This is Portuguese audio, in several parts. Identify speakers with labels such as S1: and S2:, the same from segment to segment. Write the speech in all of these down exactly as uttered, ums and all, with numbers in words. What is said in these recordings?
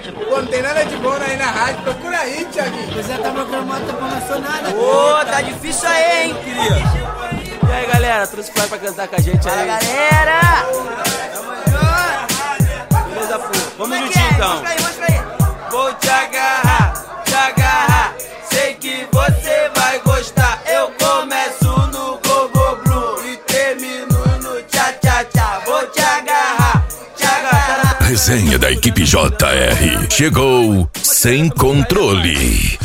S1: Pô, não tem nada de bom aí na rádio, procura aí, Thiaguinho.
S2: Pois é, tá procurando, tá começou nada.
S3: Ô, tá difícil aí, hein, querido?
S4: E aí, galera, trouxe o pra cantar com a gente aí.
S3: Fala, galera!
S4: Beleza, pô. Vamos
S3: Como é que
S4: juntinho,
S3: é?
S4: então.
S3: Mostra aí, mostra aí.
S4: Vou te agarrar, te agarrar. Sei que você vai gostar. Eu começo no Gogo Blue e termino no tchá tchá tchá. Vou te agarrar, te agarrar.
S5: Resenha da equipe J R chegou sem controle.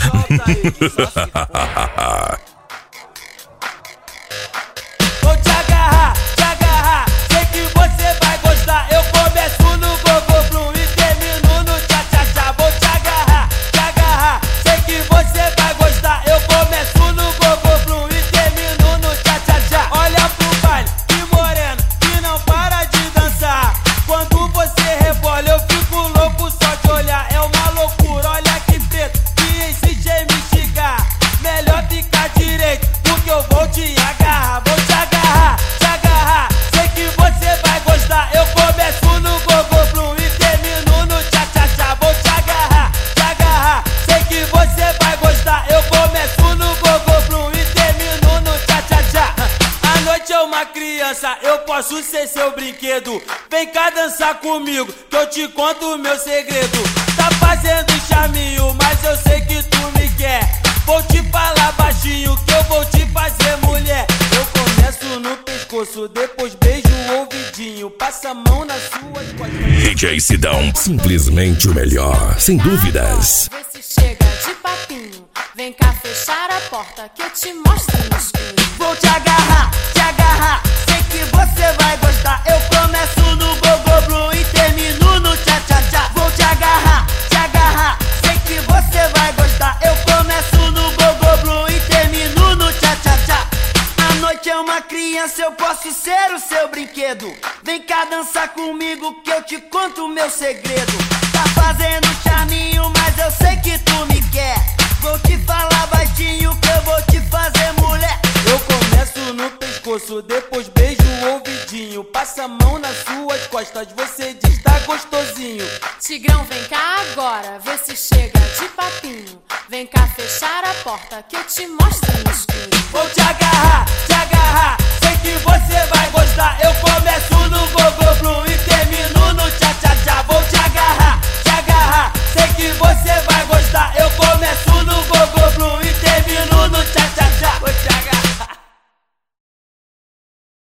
S4: Vou te agarrar, te agarrar. Sei que você vai gostar. Eu começo no Gogo Blue e termino no tchá tchá tchá. Vou te agarrar, te agarrar. Sei que você vai gostar. Eu começo no Gogo Blue e termino no tchá tchá tchá. Olha pro baile, que morena, que não para de dançar. Quando você rebola, eu fico louco só de olhar. É uma loucura, olha que preto, que insiste em me instigar. Melhor ficar direito, porque eu vou te agarrar. Vou te agarrar, te agarrar. Sei que você vai gostar. Eu começo no Gogo Blue e termino no tchá tchá tchá. Vou te agarrar, te agarrar. Sei que você vai gostar. Eu começo no Gogo Blue e termino no tchá tchá tchá. A noite é uma criança, eu posso ser seu brinquedo. Vem cá dançar comigo, que eu te conto o meu segredo. Tá fazendo charminho, mas eu sei que tu me quer. Vou te falar baixinho, que eu vou te fazer mulher. Eu começo no pescoço, depois beijo o ouvidinho. Passa a mão nas suas costas.
S5: D J Sidão, simplesmente o melhor, sem dúvidas.
S6: Vê se chega de papinho. Vem cá fechar a porta que eu te mostro no escuro.
S3: Vou te agarrar, te agarrar. Sei que você vai gostar. Eu começo no Gogo Blue e termino no tchá tchá tchá. Vou te agarrar, te agarrar. Sei que você vai gostar. Eu começo no Gogo Blue e termino no tchá tchá tchá. A noite é uma criança, eu posso ser o seu brinquedo. Vem cá dançar comigo que eu te conto o meu segredo. Tá fazendo charminho, mas eu sei que tu me quer. Vou te falar baixinho que eu vou te fazer mulher.
S4: Eu começo no pescoço, depois beijo o ouvidinho. Passa a mão nas suas costas, você diz tá gostosinho.
S6: Tigrão, vem cá agora. Vê se chega de papinho. Vem cá fechar a porta que eu te mostro no escuro.
S4: Vou te agarrar, te agarrar. Sei que você vai gostar. Eu